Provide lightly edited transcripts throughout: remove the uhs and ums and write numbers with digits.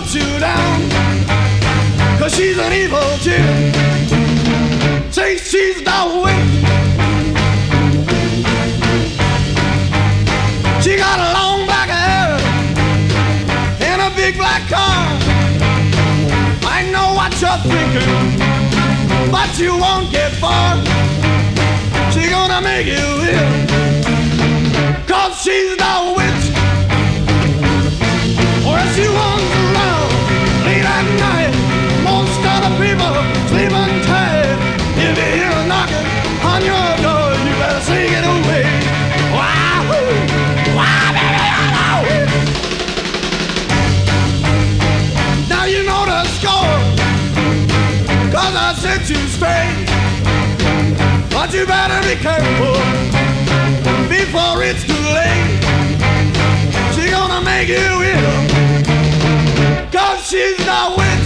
put you down, 'cause she's an evil chick. Say she's the witch. She got a long black hair and a big black car. I know what you're thinking, but you won't get far. She's gonna make you ill, 'cause she's the witch. Well, she runs around late at night. Most of the people sleeping tight. If you hear a knocking on your door, you better sing it away. Wow, wow, baby, wow. Now you know the score, 'cause I set you straight. But you better be careful before it's too late. She's gonna make you ill, 'cause she's the witch.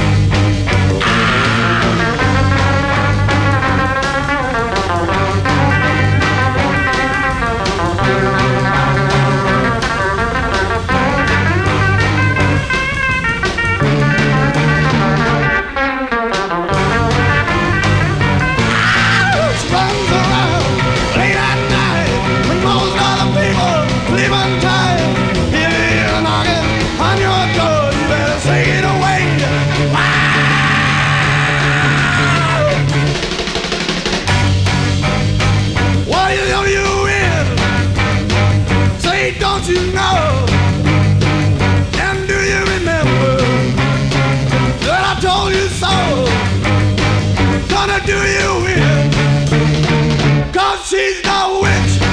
Don't you know? And do you remember that I told you so? Gonna do you in, 'cause she's the witch.